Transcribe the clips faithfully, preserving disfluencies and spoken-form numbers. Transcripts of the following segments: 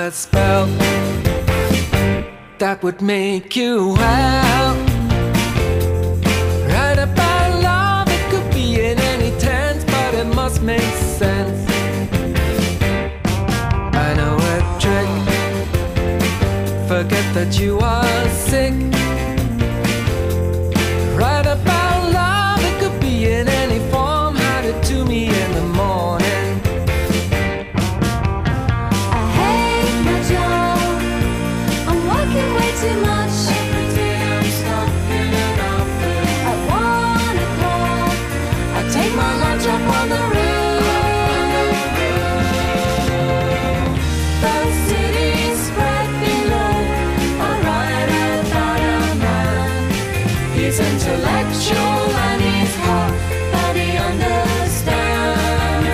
a spell that would make you well. Right about love, it could be in any tense, but it must make sense. I know a trick, forget that you are sick. Right about love, it could be in any form, hide it to me in the morning. I hate my job, I'm working way too much. Every day I'm stuck in an office. At one o'clock, I take my lunch up on the roof. The city's spread below, I ride without a man. He's intellectual and he's hot, but he understands.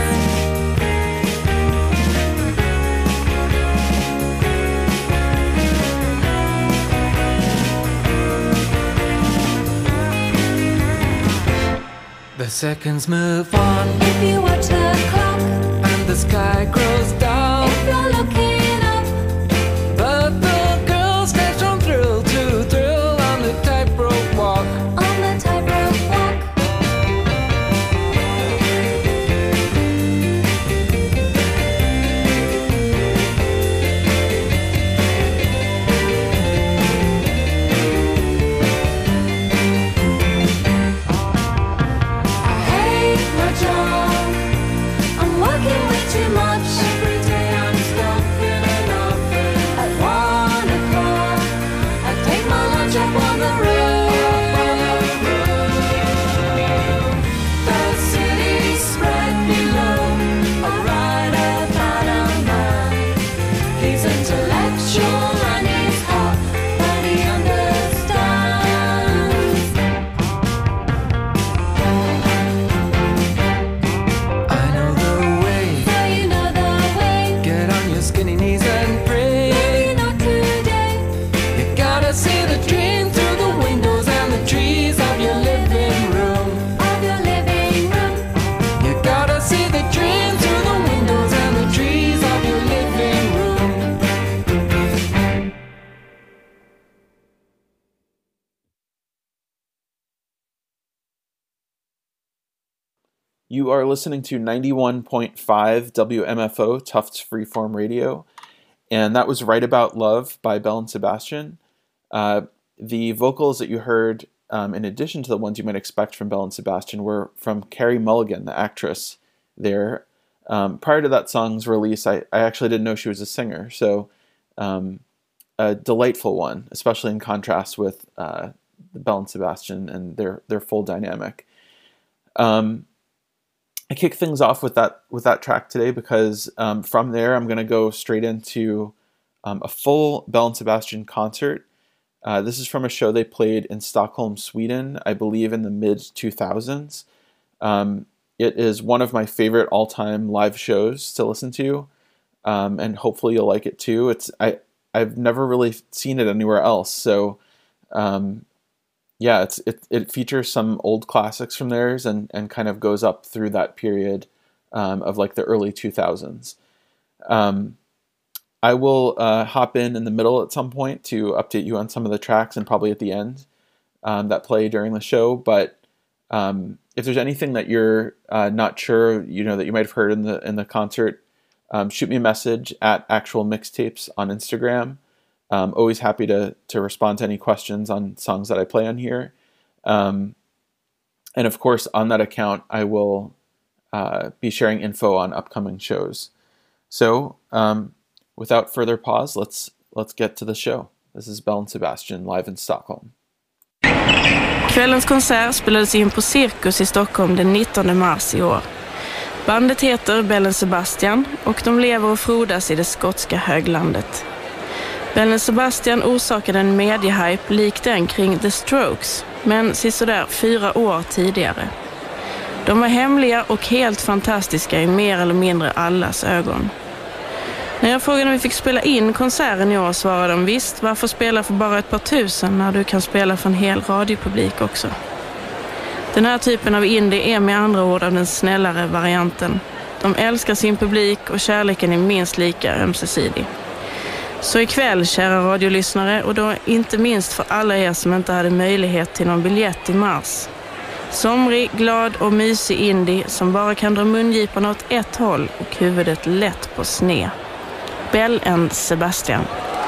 The seconds move on If you watch the clock, and the sky grows dark, if you're looking up, but the girls dance from thrill to thrill on the tightrope walk. on the tightrope walk. I hate my job, I'm working way too much. Every day I'm stuck in an office. At one o'clock, I take my lunch up on the roof. The city's spread below, I ride without a man. He's intellectual and he's hot, but he understands. I know the way, So you know the way, get on your skinny knees and pray. maybe not today. You gotta see the dream through the windows and the trees of your living room. Of your living room, You gotta see the dream through the windows and the trees of your living room. You are listening to ninety-one point five W M F O, Tufts Freeform Radio, and that was Right About Love by Belle and Sebastian. Uh, the vocals that you heard, um, in addition to the ones you might expect from Belle and Sebastian, were from Carey Mulligan, the actress there. Um, prior to that song's release, I, I actually didn't know she was a singer, so um, a delightful one, especially in contrast with uh, Belle and Sebastian and their, their full dynamic. Um, I kick things off with that with that track today because um, from there I'm going to go straight into um, a full Belle and Sebastian concert. Uh, this is from a show they played in Stockholm, Sweden, I believe in the mid two thousands. Um, it is one of my favorite all-time live shows to listen to, um, and hopefully you'll like it too. It's I I've never really seen it anywhere else, so um, yeah, it's it it features some old classics from theirs and and kind of goes up through that period um, of like the early two thousands. Um, I will uh, hop in in the middle at some point to update you on some of the tracks and probably at the end um, that play during the show. But um, if there's anything that you're uh, not sure, you know, that you might have heard in the in the concert, um, shoot me a message at Actual Mixtapes on Instagram. Um, always happy to to respond to any questions on songs that I play on here. Um, and of course, on that account, I will uh, be sharing info on upcoming shows. So, um, without further pause, let's let's get to the show. This is Belle and Sebastian live in Stockholm. Kvällens konsert spelades in på Cirkus i Stockholm den nittonde mars i år. Bandet heter Belle and Sebastian och de lever och frodas i det skotska höglandet. Belle and Sebastian orsakade en mediehype lik den kring The Strokes, men sisådär fyra år tidigare. De var hemliga och helt fantastiska i mer eller mindre allas ögon. När jag frågade om vi fick spela in konserten i år svarade de visst, varför spela för bara ett par tusen när du kan spela för en hel radiopublik också. Den här typen av indie är med andra ord av den snällare varianten. De älskar sin publik och kärleken är minst lika ömsesidig. Så ikväll, kära radiolyssnare, och då inte minst för alla er som inte hade möjlighet till någon biljett i mars. Somrig, glad och mysig indie som bara kan dra mungiporna åt ett håll och huvudet lätt på sne. Bell and Sebastian.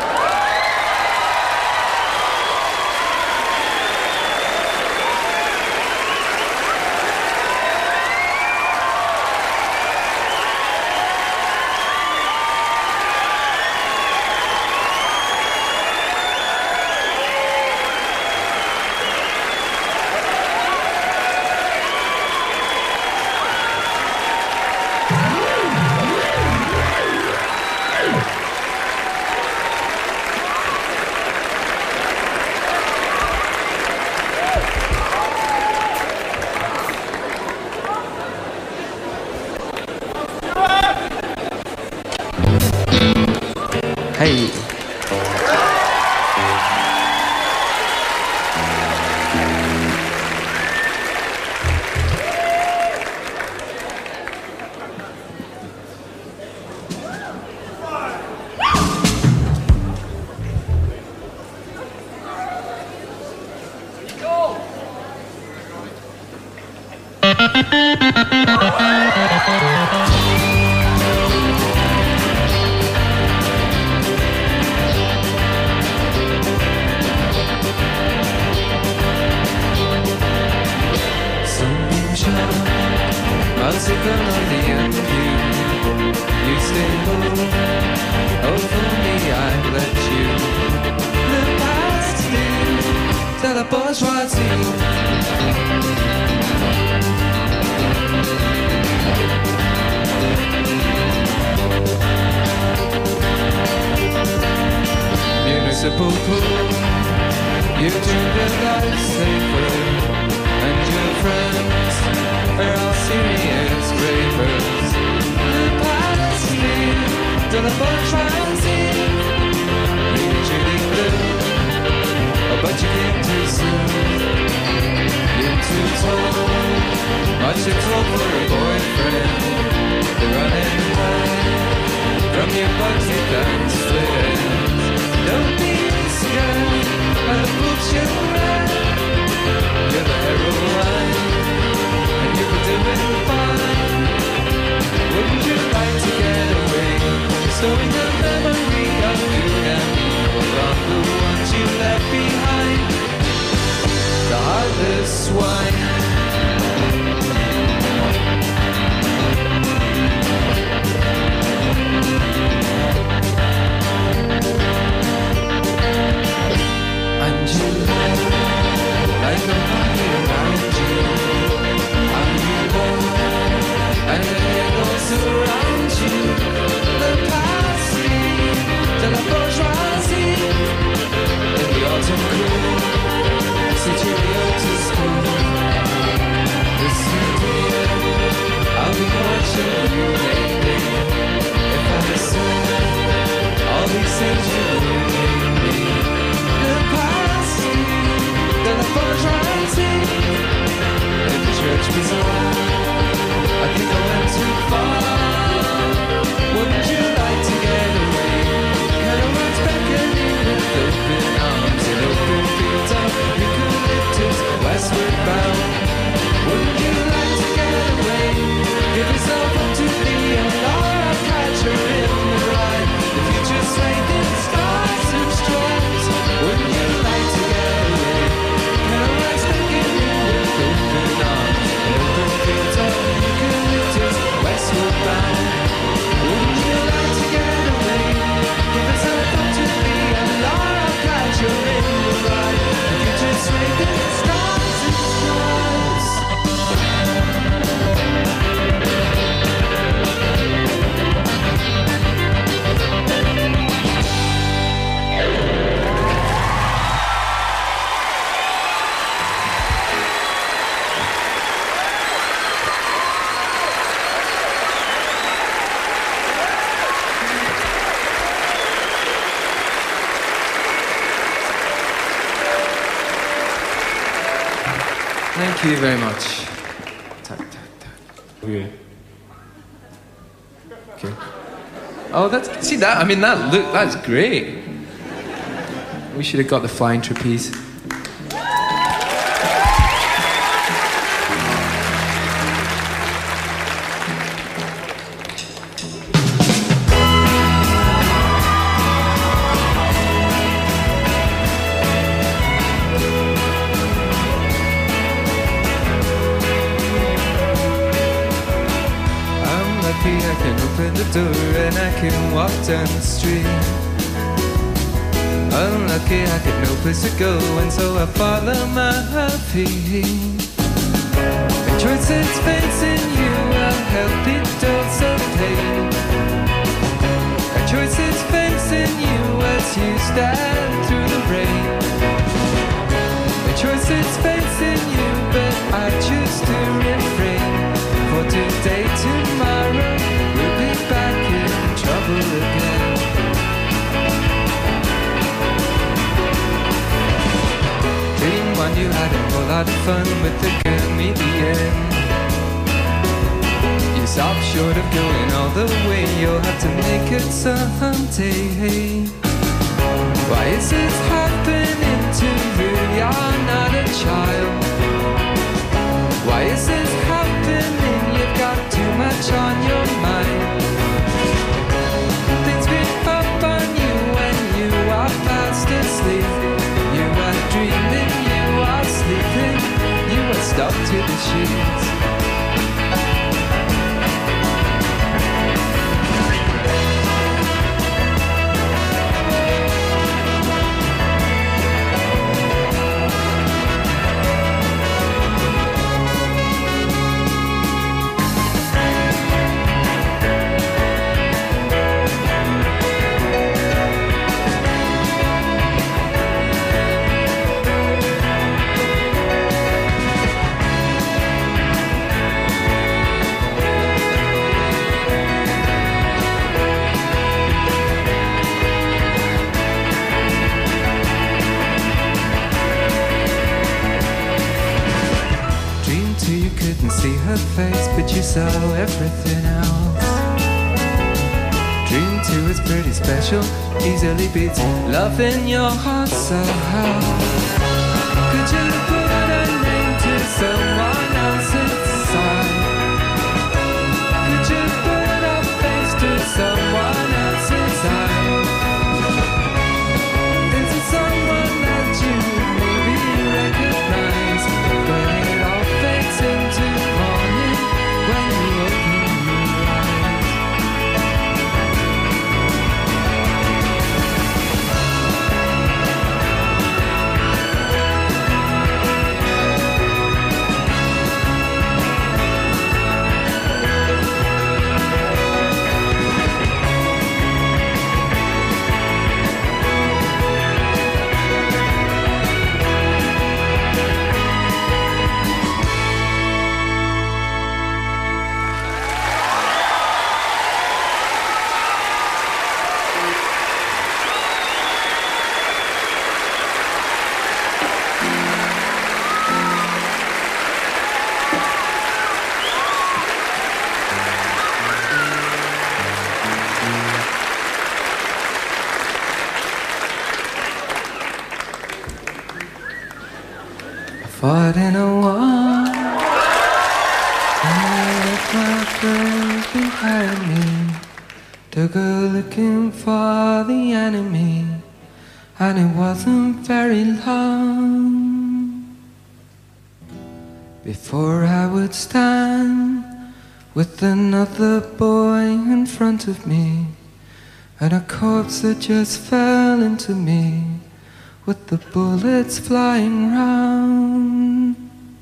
Hey. Municipal pool, you do the life safer, and your friends are all serious ravers. The past lead to the bourgeoisie, usually blue, oh, but you came too soon. You're too tall, much too tall for a boyfriend. They're running away from your bugsy down split ends. Don't be scared by the books you read. You're the heroine, and you were doing fine. Wouldn't you like to get away? Storing the memory of you and me, on the ones you left behind. The heartless wine. And you love like nobody around you. And you love, and the halo surround you. The past lead to the bourgeoisie. In the autumn cool, sit you to school. Listen dear, I'll be watching you lately. If I said all these things you would make me. The past to the bourgeoisie. In the church bazaar, I think I went too far. Wouldn't you like to get away? Catamarans beckoning with open arms and open fields of eucalyptus westward bound. Wouldn't you like to get away? Give yourself up to me and I'll catch her in the ride. The future's straight in stars and stripes. Wouldn't you like to get away? Catamarans beckoning with open arms and open fields of eucalyptus westward bound. Wouldn't you like to get away? Give yourself up to me and I'll catch her in the ride. The future's straight in stars and stripes. Thank you very much. Tap, tap, tap. Okay. Okay. Oh, that's see that. I mean, that look. That's great. We should have got the flying trapeze. I can open the door and I can walk down the street. Unlucky I got no place to go, and so I follow my feet. A choice is facing you, a healthy dose of pain. A choice is facing you as you stand through the rain. A choice is facing you, but I choose to refrain. For today, tomorrow, we'll be back in trouble again. Dream one, you had a whole lot of fun with the comedian. You stop short of going all the way, you'll have to make it someday. Why is this happening to you? You're not a child. Why is this happening? You've got too much on your mind. Things creep up on you when you are fast asleep. You are dreaming, you are sleeping, you are stuck to the sheets. See her face, but you saw everything else. Dream two is pretty special, easily beats love in your heart. So how could you put a name to someone else's side? Could you put a face to someone else's eye? Is it someone that you maybe recognize, but it all fades into morning when you open your eyes? Fought in a war, and I left my friends behind me to go looking for the enemy, and it wasn't very long before I would stand with another boy in front of me, and a corpse that just fell into me, with the bullets flying round.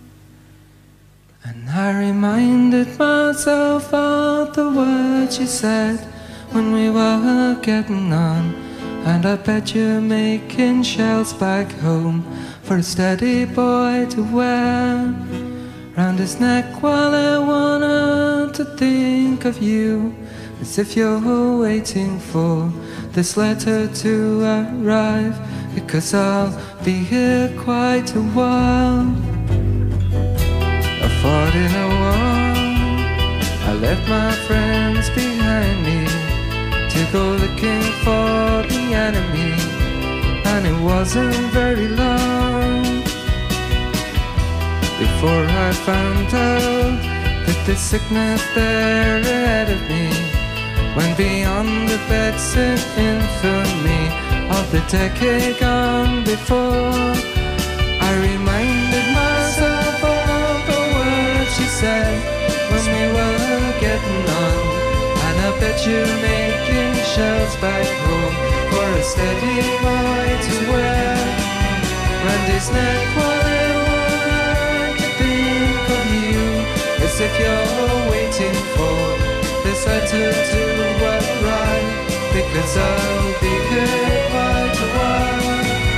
And I reminded myself of the words you said when we were getting on. And I bet you're making shells back home for a steady boy to wear round his neck, while I wanted to think of you as if you're waiting for this letter to arrive, because I'll be here quite a while. I fought in a war, I left my friends behind me to go looking for the enemy, and it wasn't very long before I found out that the sickness there ahead of me went beyond the beds in infamy of the decade gone before. I reminded myself of the words she said when we were getting on, and I bet you're making shells back home for a steady boy to wear round his neck while it won't to think of you, as if you're waiting for this letter to arrive, because I'll be here quite a while.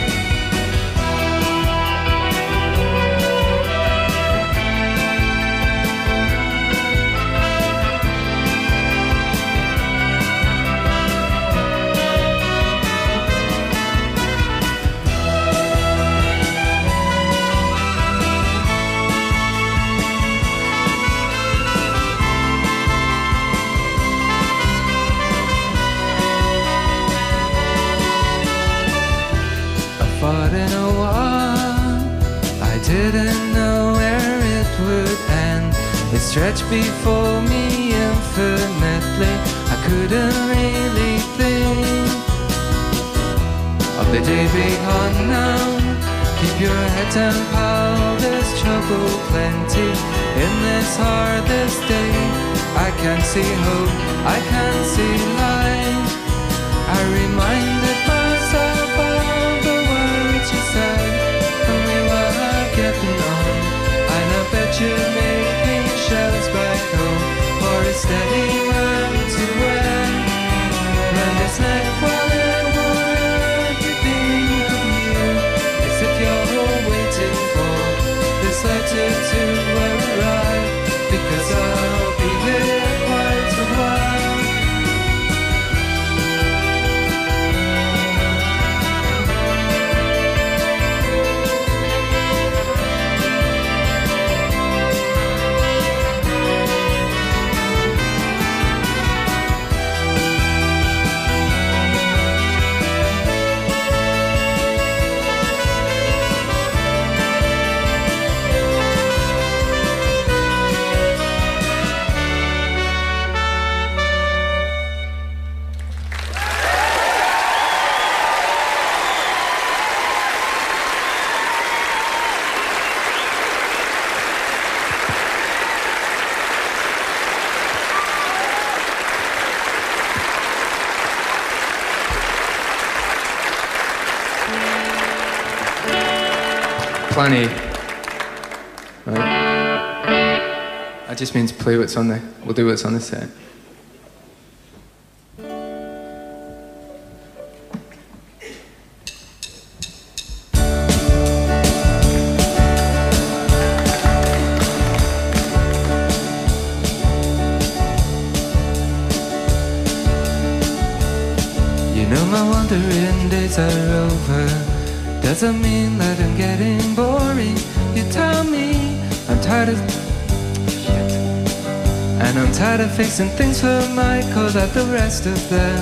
Fought in a war, I didn't know where it would end. It stretched before me infinitely. I couldn't really think of the day behind now. Keep your head down, pal, there's trouble plenty in this hardest day. I can't see hope, I can't see light. I reminded myself of the words you said when we were getting on, and I bet you're making shells back home for a steady man to wear round his neck while it would you think of you, as if you're waiting for this letter to arrive, because I'll be here quite a while. Plenty. Right. I just mean to play what's on the, we'll do what's on the set. You know my wandering days are over. Doesn't mean that I'm getting boring. You tell me I'm tired of shit, and I'm tired of fixing things for Michael like the rest of them.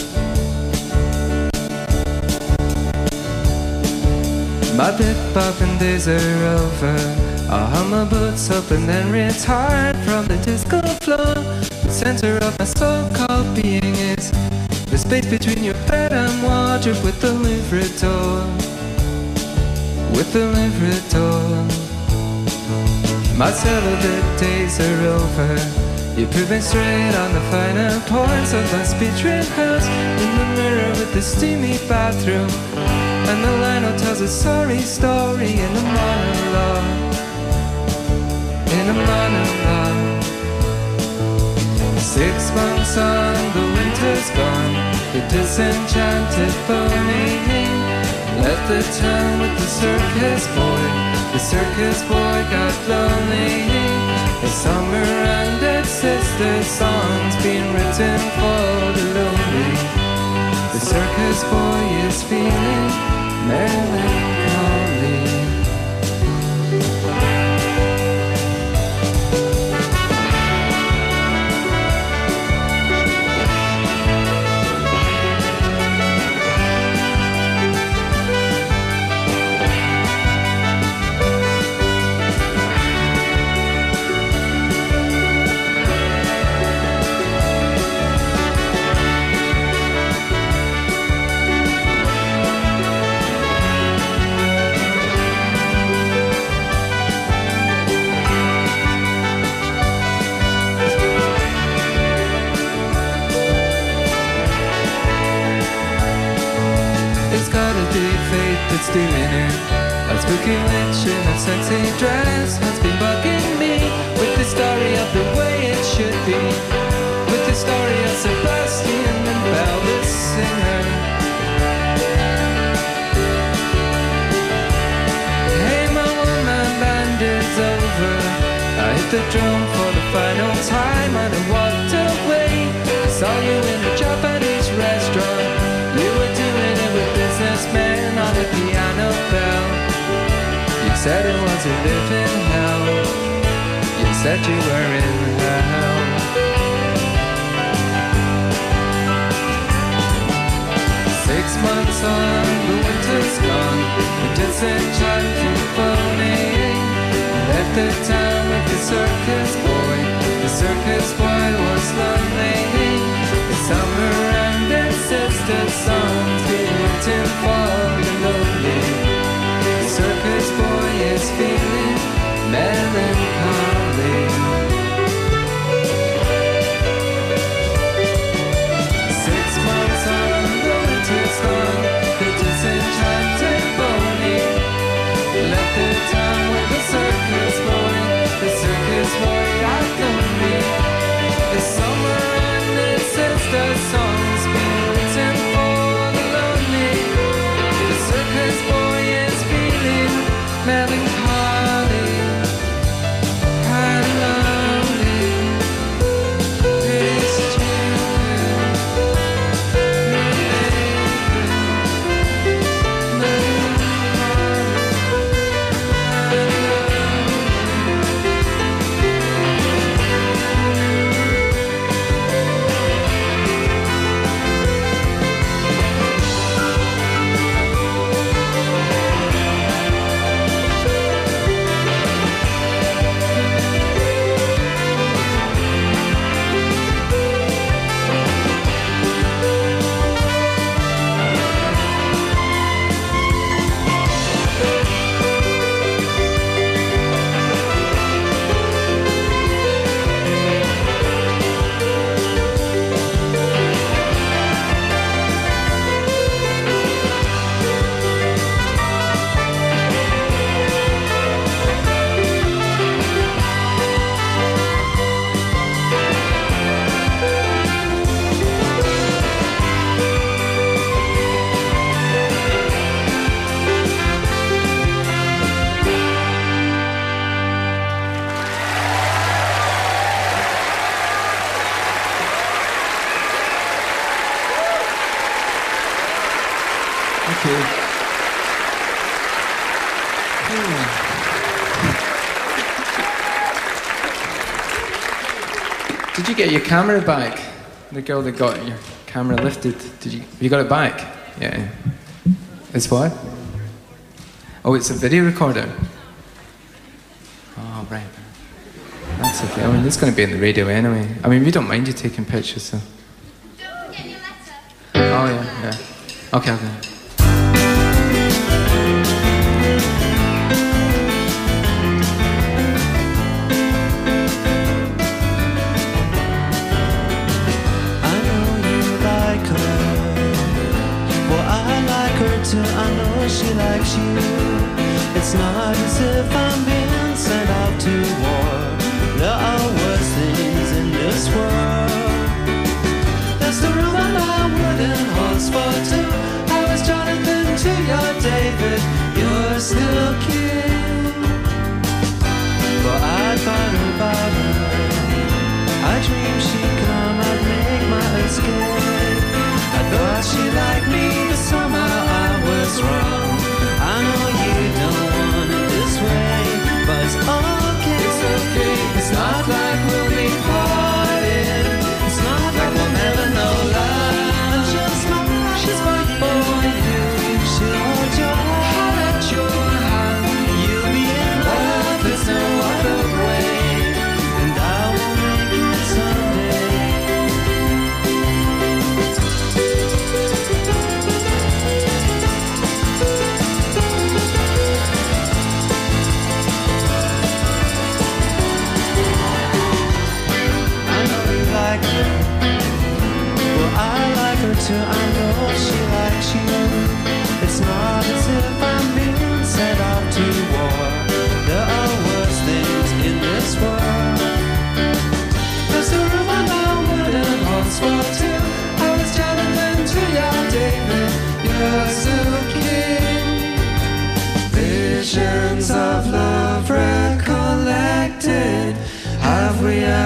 My bit-bopping days are over. I'll hung my boots up and then retired from the disco floor. The center of my so-called being is the space between your bed and wardrobe with the Louvre door. With the Louvre door. My celibate days are over. You're proving straight on the finer points of my speech-red house, in the mirror with the steamy bathroom, and the lino tells a sorry story in a monologue. In a monologue. Six months on, the winter's gone. The disenchanted pony left the town with the circus boy. The circus boy got lonely. The summer and its sister songs being written for the lonely. The circus boy is feeling melancholy. It's gotta be fate that's doing it. A spooky witch in a sexy dress has been bugging me with the story of the way it should be, with the story of Sebastian and Belle the singer. Hey, my one-man band is over. I hit the drum for the final time and I walked away. I saw you in a Japanese restaurant. You were doing it with businessmen on a piano bell. You said it was a living hell. You said you were in hell. Six months on, the winter's gone. The disenchanted phoning left the town with the circus boy. The circus boy was lonely. The summer and its sister songs being written for the lonely. The circus boy is feeling melancholy. Six months on, the winter's gone. The disenchanted pony left the town with the circus boy. The circus boy got lonely. The summer and its sister songs being written for the lonely. The circus boy is feeling melancholy and lonely. Pretty stupid, Did you get your camera back? The girl that got your camera lifted, did you, you got it back? Yeah. It's what? Oh, it's a video recorder. Oh, right. That's okay. I mean, it's going to be in the radio anyway. I mean, we don't mind you taking pictures, so. Don't forget your letter. Oh, yeah, yeah. Okay, okay. I know she likes you. It's not as if I'm being sent out to war. There are worse things in this world. There's the room on my wooden horse for two. I was Jonathan to your David. You're still king. For I thought about her. I dreamed she'd come, I'd make my escape. I thought she liked me, but somehow I was wrong. I know you don't want it this way, but it's okay. It's okay. It's not like we'll be parted. It's not like we'll never know love. And she'll smile, she's right for you. She'll hold your hand, hold your hand.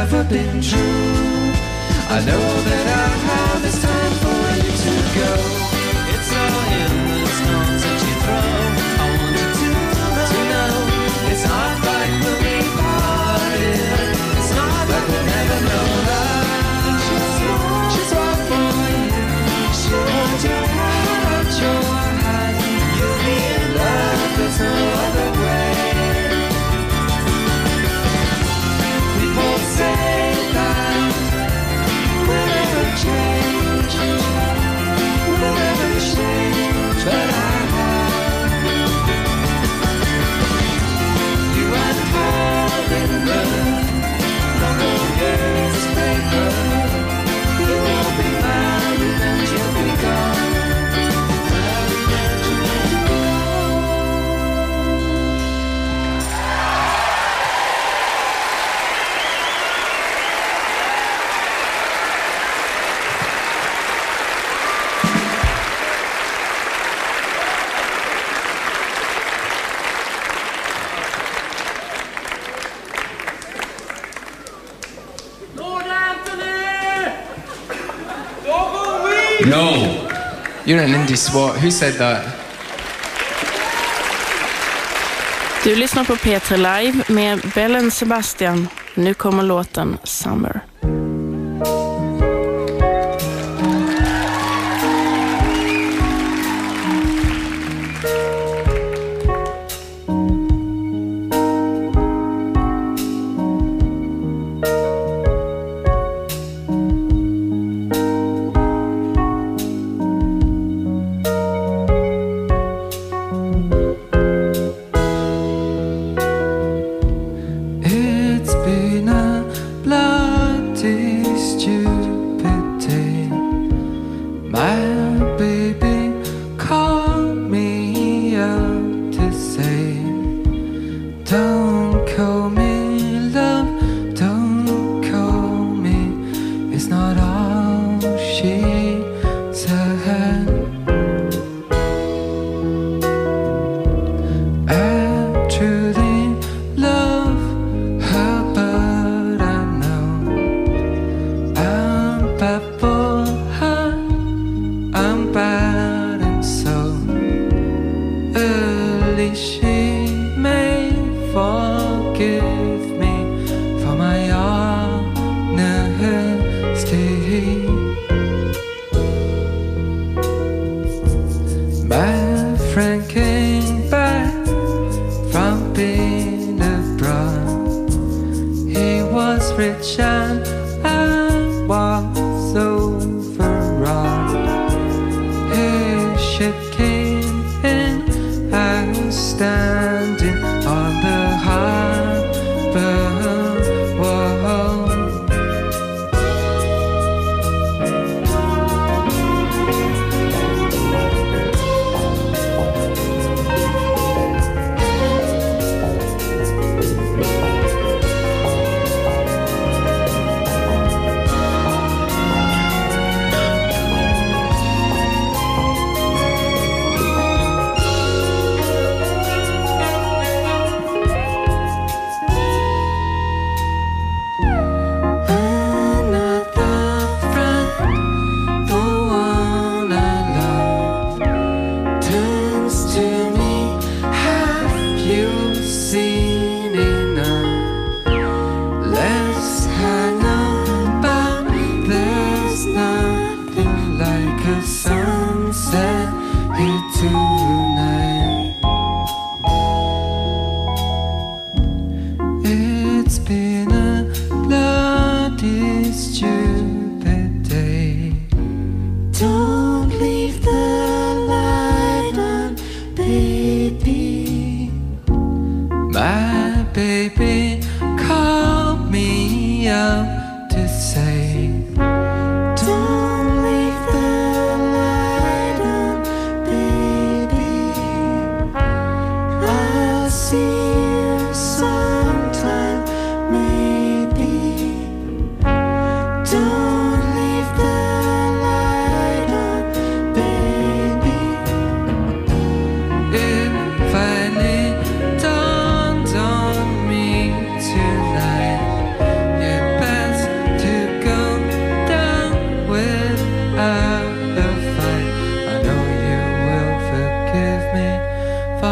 never been true. I know that I have this time for you to go. It's all in the stones that you throw. I want you to know, to know it's not like when we parted. It's not like we'll never know love. She's right, she's right for you. She holds your hand, your hand. You'll be in love, there's no other way. We both say that we'll never change, we'll never change, but I have you and her in the local newspaper. You will be married and you'll be gone. Married and you'll be gone. No. You're an indie swat. Who said that? Du lyssnar på P tre Live med Bellen Sebastian. Nu kommer låten Summer. It's been a bloody stupid day. My baby called me out to say, don't call me love, don't call me. It's not all she said. I truly love her, but I know I'm bad for her, I'm bad and so early she may forgive me for my honesty. My friend came back from being abroad. He was rich and I was overwrought. His ship came in, I was standing on the harbor wall. Don't leave the light on, baby.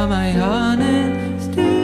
my honesty.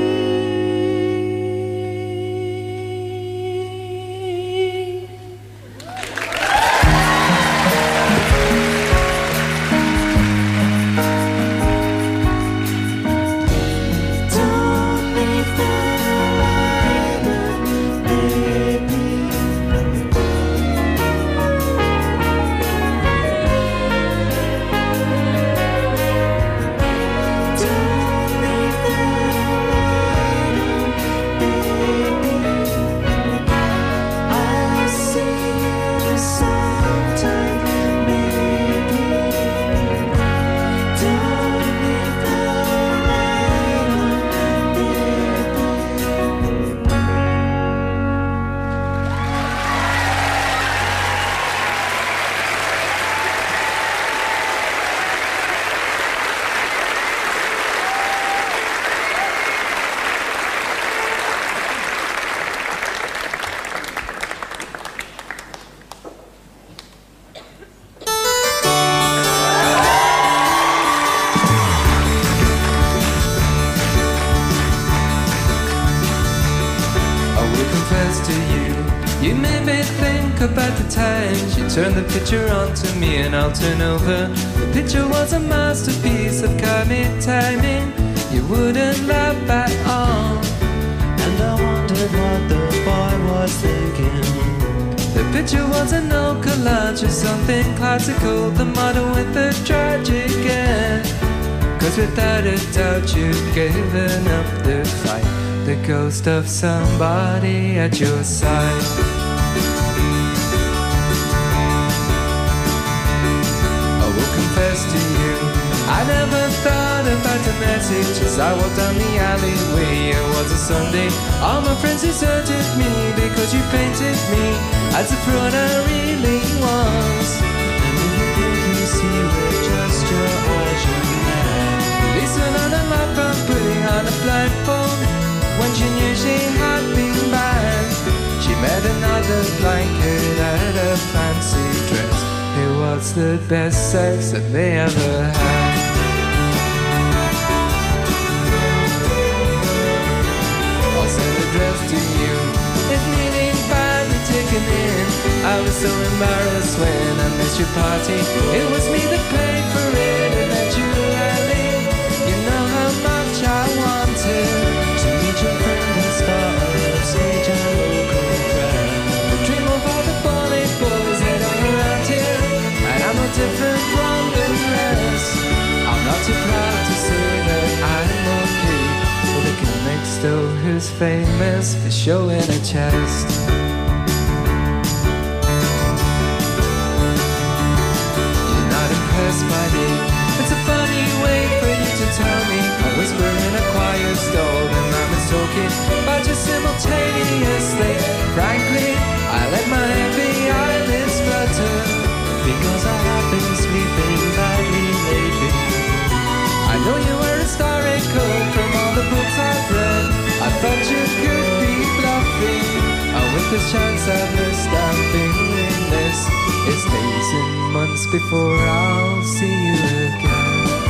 You made me think about the times you turned the picture onto me and I'll turn over. The picture was a masterpiece of comic timing. You wouldn't laugh at all, and I wondered what the boy was thinking. The picture was an old collage of something classical, the model with the tragic end. Cause without a doubt you've given up the fight, the ghost of somebody at your side. I will confess to you, I never thought about the message as I walked down the alleyway. It was a Sunday, all my friends deserted me because you painted me as the fraud I really was. And if you couldn't see with just your eyes, you had Lisa on my front putting on a blindfold when she knew she had been bad. She met another blanket at a fancy dress. It was the best sex that they ever had. I'll send a dress to you, it needing badly taken in. I was so embarrassed when I missed your party. It was me that paid for it eventually. You know how much I wanted to meet your friend and start a stage and local prayer. The dream of all the bonny boys that are around here, and I'm no different from the rest. I'm not too proud to say that I'm okay with a gimmick still who's famous for showing a chest. You're not impressed by me. It's a funny way for you to tell me. I whisper in a quiet stall, then I'm talking about you simultaneously. Frankly, I let my heavy eyelids flutter because I have been sleeping badly lately. I know you were historical from all the books I've read. I thought you could be bluffing. And with this chance I've missed, I'm feeling this. It's days and months before I'll see you again.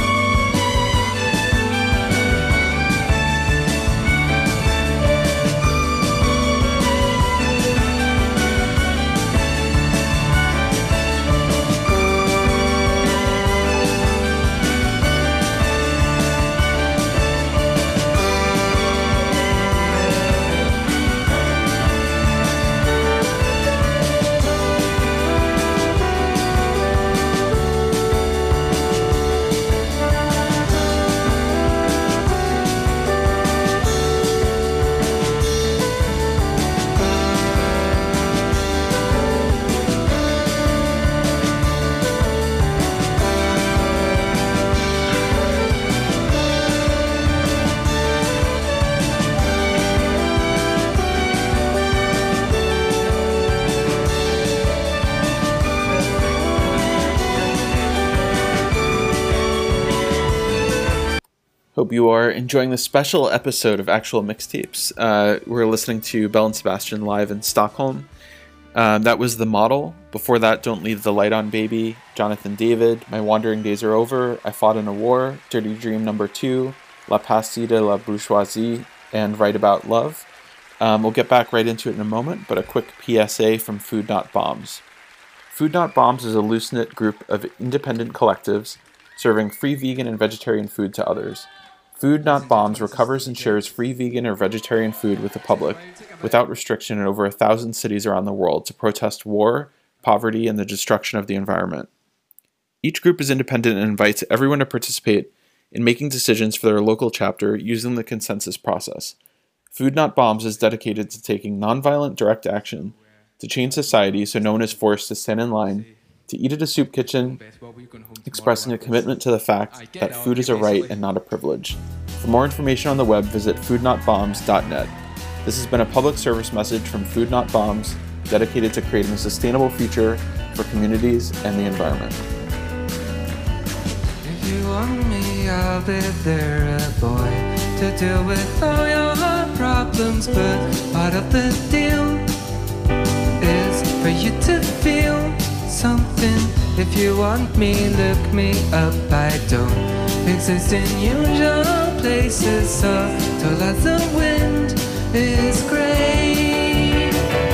Hope you are enjoying this special episode of Actual Mixtapes. Uh, we're listening to Belle and Sebastian live in Stockholm. Um, that was The Model. Before that, Don't Leave the Light On Baby, Jonathan David, My Wandering Days Are Over, I Fought in a War, Dirty Dream Number two, La Pastille de la Bourgeoisie, and Write About Love. Um, we'll get back right into it in a moment, but a quick P S A from Food Not Bombs. Food Not Bombs is a loose-knit group of independent collectives serving free vegan and vegetarian food to others. Food Not Bombs recovers and shares free vegan or vegetarian food with the public without restriction in over a thousand cities around the world to protest war, poverty, and the destruction of the environment. Each group is independent and invites everyone to participate in making decisions for their local chapter using the consensus process. Food Not Bombs is dedicated to taking nonviolent direct action to change society so no one is forced to stand in line to eat at a soup kitchen, expressing a commitment to the fact that food is a right and not a privilege. For more information on the web, visit food not bombs dot net. This has been a public service message from Food Not Bombs, dedicated to creating a sustainable future for communities and the environment. If you want me, I'll be there, a boy, to deal with all your problems, but part of the deal is for you to feel something. If you want me, look me up. I don't exist in usual places, so tall as the wind is great.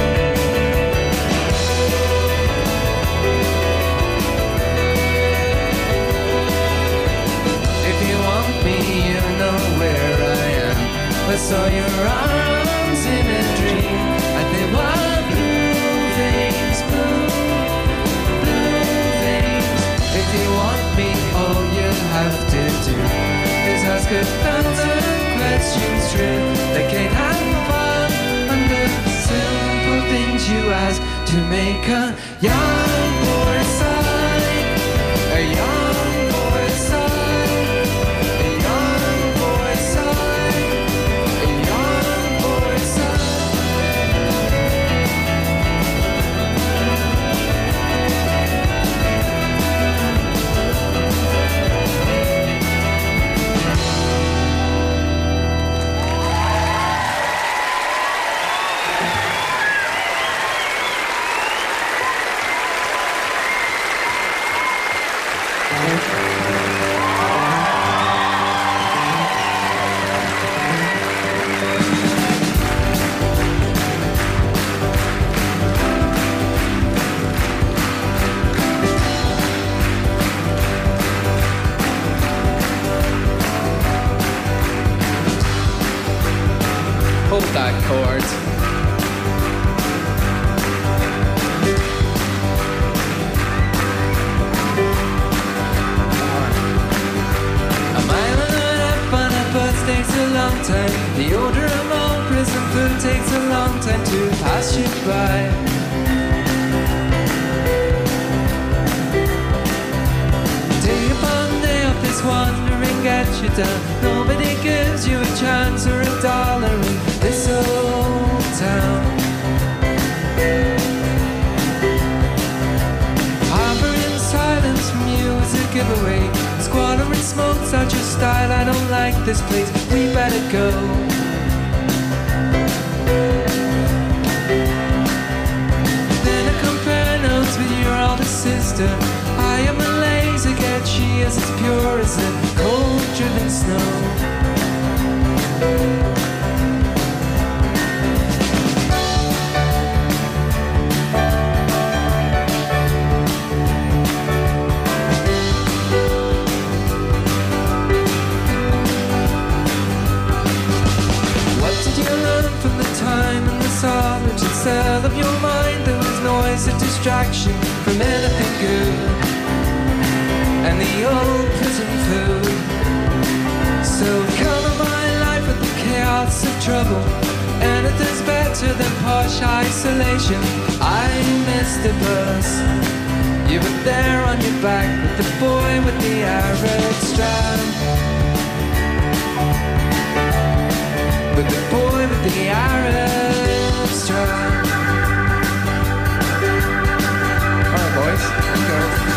If you want me, you know where I am. I saw your arms in a dream, and they were blue veins, blue, blue veins. If you want me, all you have to do is ask a thousand questions true. They can't have fun under simple things you ask to make a young boy sigh, a young boy sigh, a young boy sigh, a young boy sigh. Hold that chord. A mile and a half on a bus takes a long time. The odor of all prison food takes a long time to pass you by. Day upon day of this wandering gets you down. Nobody gives you a chance or a dollar in this old town. Harbor in silence from you is a giveaway. Squattering smoke's not your style. I don't like this place. We better go. Then I compare notes with your older sister. I am a lazy cat. She is as pure as the cold-driven snow. Cell of your mind, there was noise and distraction from anything good, and the old prison food. So color my life with the chaos of trouble, and if there's better than posh isolation, I missed the bus. You were there on your back with the boy with the Arab strap, with the boy with the Arab strap. Alright, boys, let's go.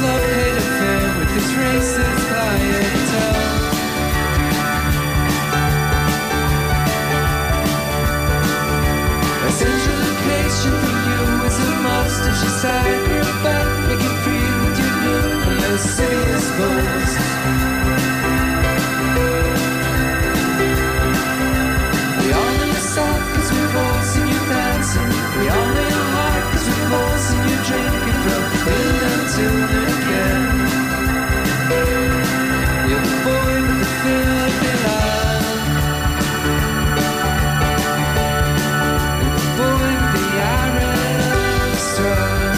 love-hate affair with this racist clientele. A central location for you is a must. If she sighed real back, make it free with your new lascivious boast. We all know your south cause we've all seen you dancing. We all know your heart cause we've all seen you drinking from wind until the end. You're the boy with the Philippine line. You're the boy with the iron stride.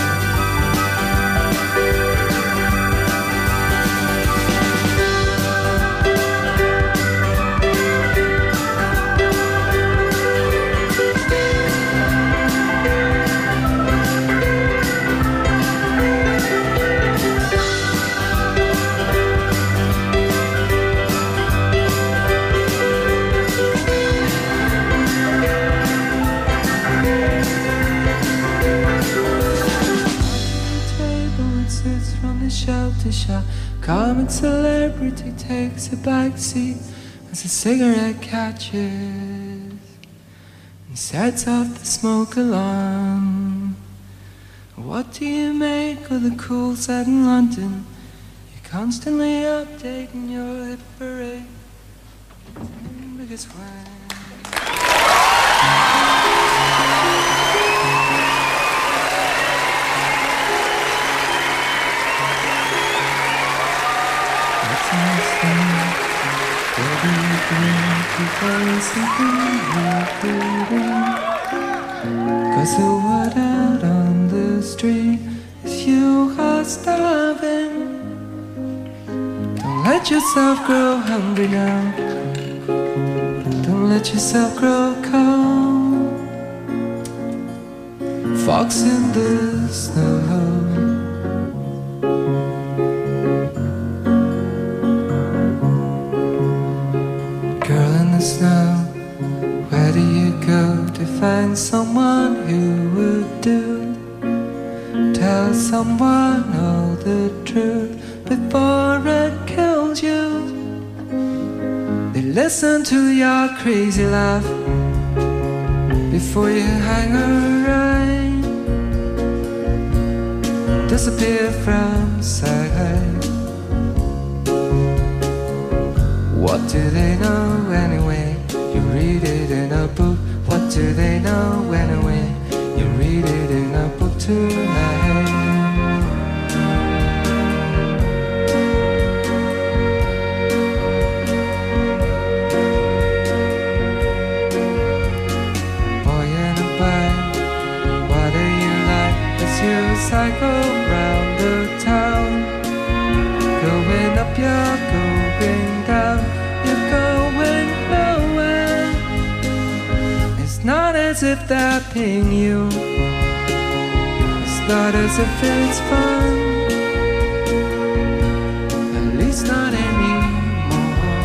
Shelter shot, common celebrity takes a back seat as a cigarette catches and sets off the smoke alarm. What do you make of the cool set in London? You're constantly updating your hit parade. Because when cause the word out on the street is you are starving. Don't let yourself grow hungry now. Don't let yourself grow cold. Fox in the snow. Snow, where do you go to find someone who would do? Tell someone all the truth before it kills you. They listen to your crazy laugh before you hang around, disappear from sight. What do they know anyway? You read it in a book. What do they know anyway? You read it in a book tonight. Boy in a bike, what do you like as you cycle round the town? Going up, you're going down. Not as if they're paying you. It's not as if it's fun. At least not anymore.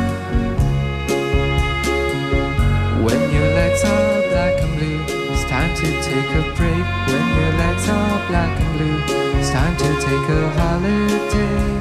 When your legs are black and blue, it's time to take a break. When your legs are black and blue, it's time to take a holiday.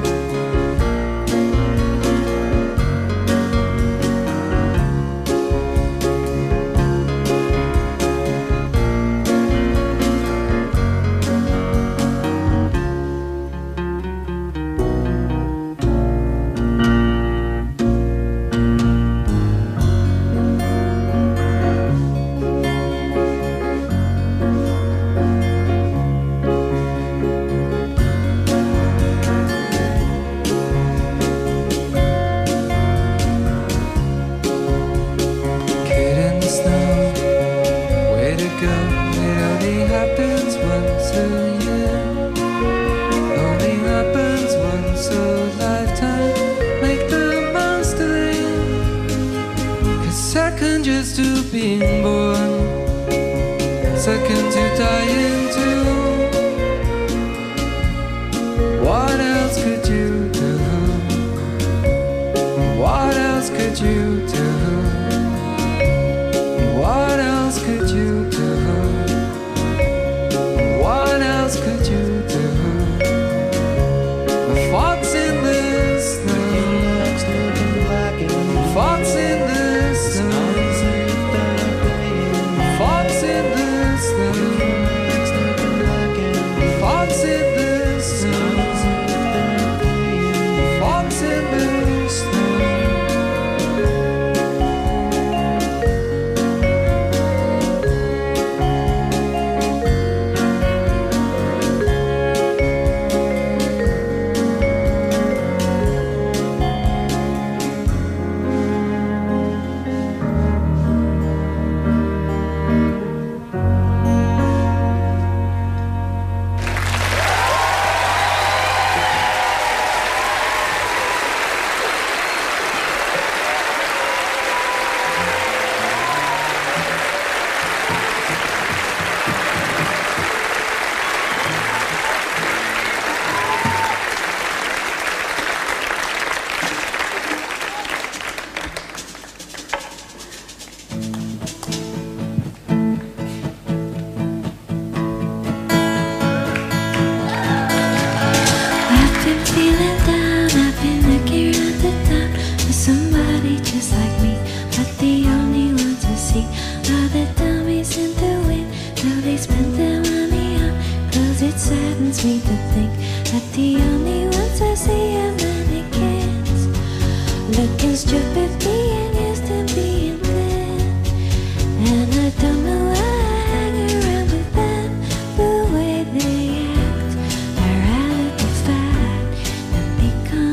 reminds me to think that the only ones I see are mannequins, looking stupid, being used to being thin. And I don't know why I hang around with them, the way they act. I'd rather be fat than be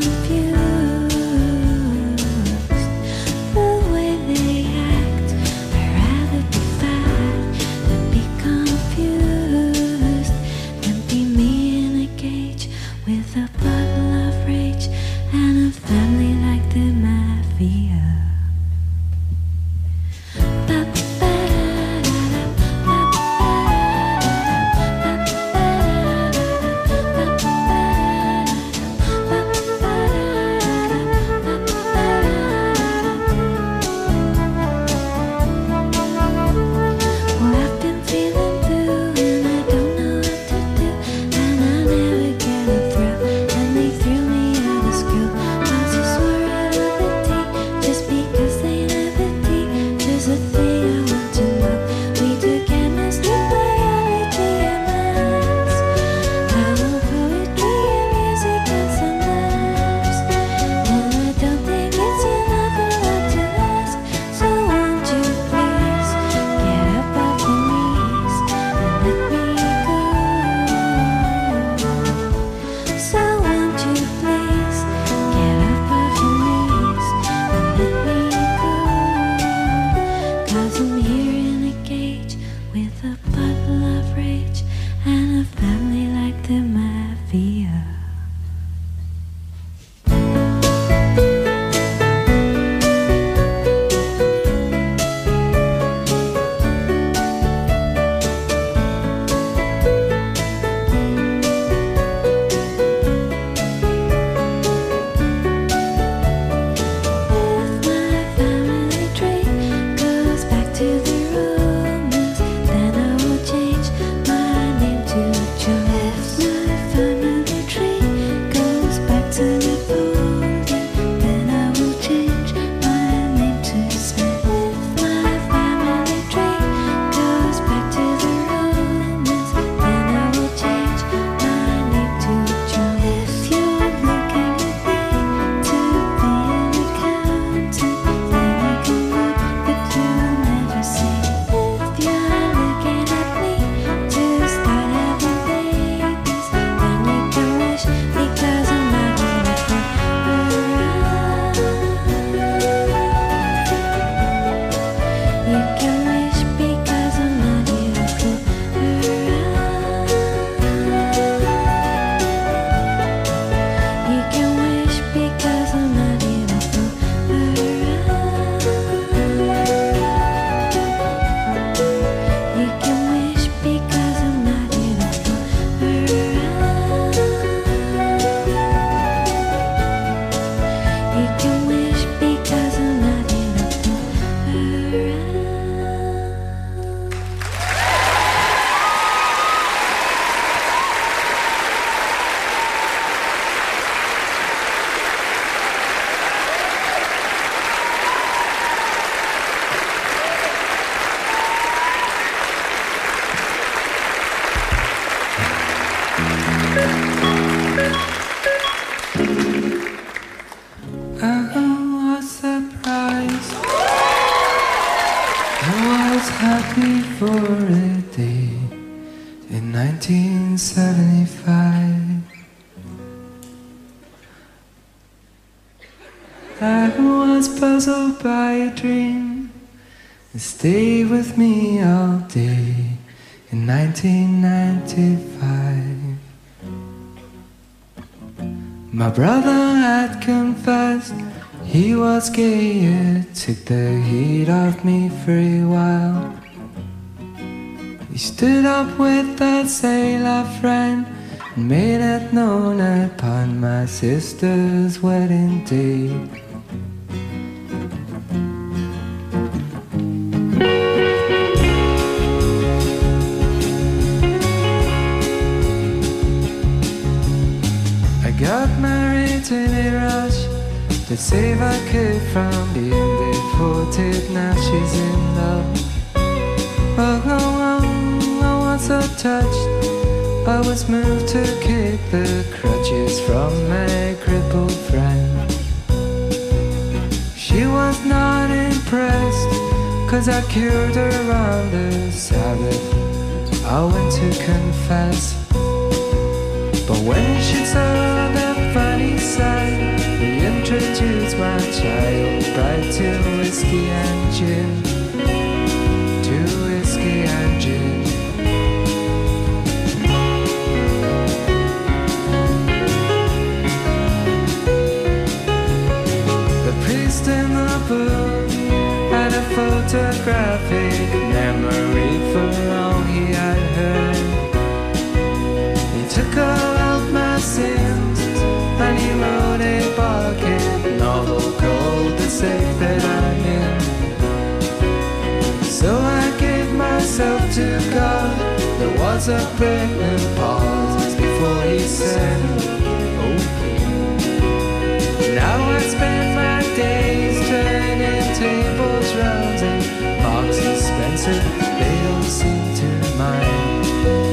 confused. The way they act, I'd rather be fat than be confused, than be me in a cage with a bottle of rage and a family like the mafia. Well, I've been feeling blue and I don't know what to do, and I never get a thrill, and they threw me out of school. I was just worried of the tea, just because they never teach us a thing I want to know. We do chemistry, biology, and maths. I want poetry and music and some laughs, and I don't think it's enough a lot to ask. So won't you please get up off your knees and let me go? So won't you please get up off your knees and let me go? 'Cause I'm here in a cage with a bottle of rage and a family like the mafia. If my family tree goes back to the Romans, then I will change my name to John. If my family tree goes back to Napoleon, then I will change my name to Smith. If my family tree goes back to the Romans, then I will change my name to John. If you're looking at me to be an accountant, then you can look, but you'll never see. If you're looking at me to start having babies, then you can wish, because I'm not gonna fuck around. You can wish, because I'm not gonna fool around. You can wish, because I'm not gonna fool around. You can wish, because I'm not gonna fool around. You can wish, because I'm not gonna fool around. I was surprised. I was happy for a day in nineteen seventy-five. I was puzzled by a dream that stayed with me all day in nineteen ninety-five. My brother had confessed he was gay, it took the heat off me for a while. We stood up with that sailor friend and made it known upon my sister's wedding day. I got married in a rush to save her kid from being deported. Now she's in love. Oh, oh, oh, I was so touched I was moved to kick the crutches from my crippled friend. She was not impressed, cause I cured her on the Sabbath. I went to confess, but when she saw the funny side, we introduced my child bride to whiskey and gin, to whiskey and gin. The priest in the book had a photographic memory for all he had heard. He took all of my sins and he wrote a pocket novel called The Safe That I'm In. So I gave myself to God. There was a pregnant pause before he said, okay. Now I spend my days turning tables, rounds and Marks and Spencer. They don't seem to mind.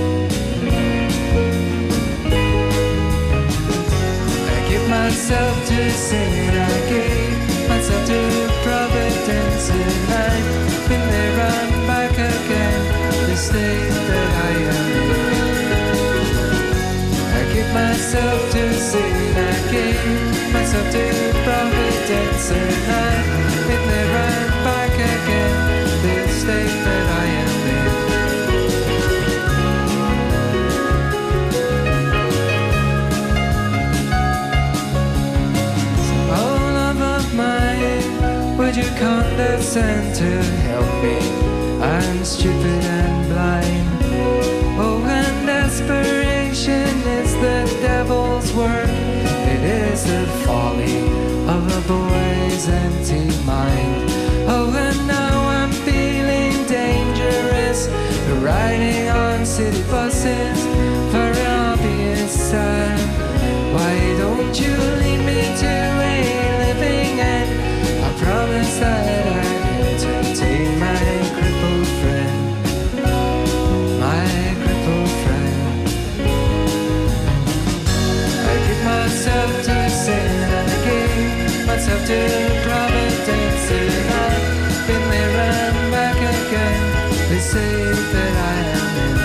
I give myself to sin, I gave myself to Providence, and I've been there and back again, the state that I am in. I give myself to sin, I gave myself to Providence, and I've been there and back again, the state that I am in. So, oh love of mine, would you condescend to help me? I'm stupid and blind. Oh, and desperation is the devil's work. It is the folly of a boy's empty mind. Oh, and now I'm feeling dangerous, riding on city buses for an obvious sign. Why don't you lead me to a living end? I promise that I'd entertain my crippled friend, my crippled friend. I give myself to sin and I gave myself to Providence, and I've been there and back again, they say that I am in.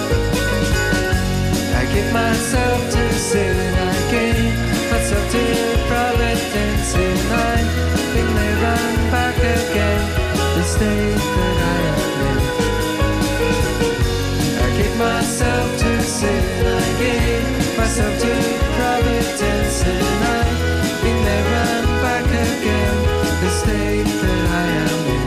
I give myself to sin, I gave myself to Providence, and I've been there and back again, the state that I am in. I give myself to sin, I gave myself to Providence, and I've been there and back again, the state that I am in.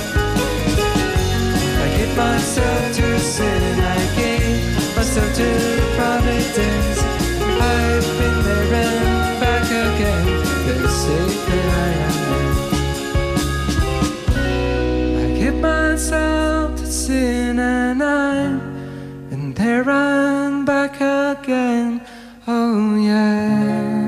I give myself to sin, I gave myself to Providence, I've been there and back again, the state that I am in. I give myself to sin and I've been there and back again, oh yeah.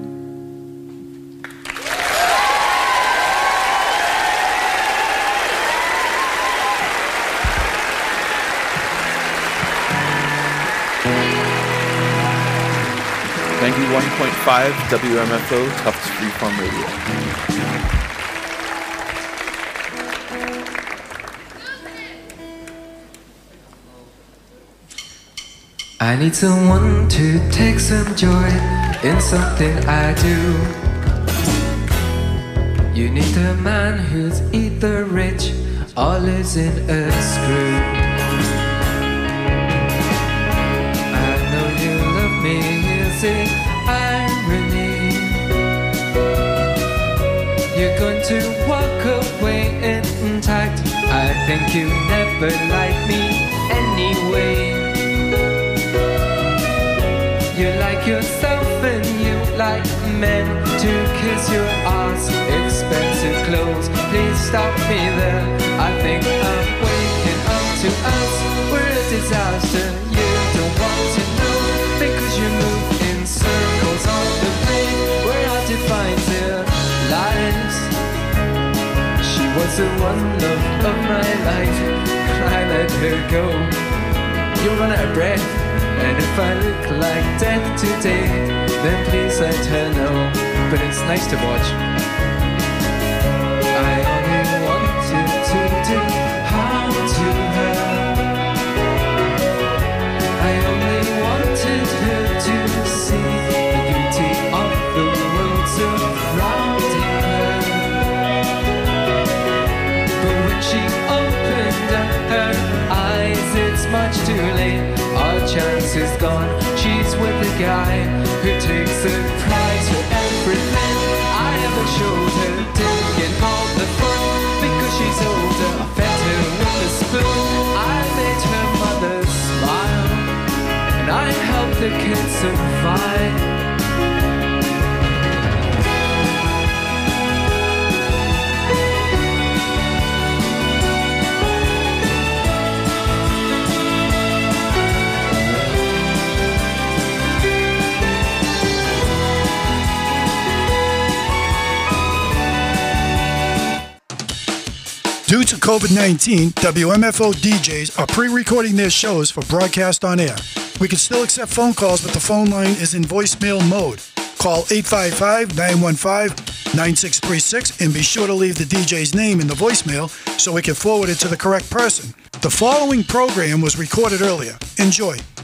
ninety-one point five W M F O Tufts Freeform Radio. I need someone to take some joy in something I do. You need a man who's either rich or lives in a screw. I know you love me, is it irony? You're going to walk away intact. I think you never liked me anyway. You like yourself and you like men to kiss your ass, expensive clothes. Please stop me there. I think I'm waking up to us. We're a disaster. You don't want to know because you move in circles on the plane. We're hard to find their lives. She was the one love of my life. I let her go. You run out of breath and today, then please let her know. But it's nice to watch. I only wanted to do harm to her. I only wanted her to see the beauty of the world surrounding her. But when she opened up her eyes, it's much too late. Our chance is gone. She's with a guy who takes the prize for everything I ever showed her. Didn't get all the fun because she's older. I fed her with a spoon. I made her mother smile, and I helped the kids survive. Due to COVID nineteen, W M F O D Js are pre-recording their shows for broadcast on air. We can still accept phone calls, but the phone line is in voicemail mode. Call eight five five, nine one five, nine six three six and be sure to leave the D J's name in the voicemail so we can forward it to the correct person. The following program was recorded earlier. Enjoy.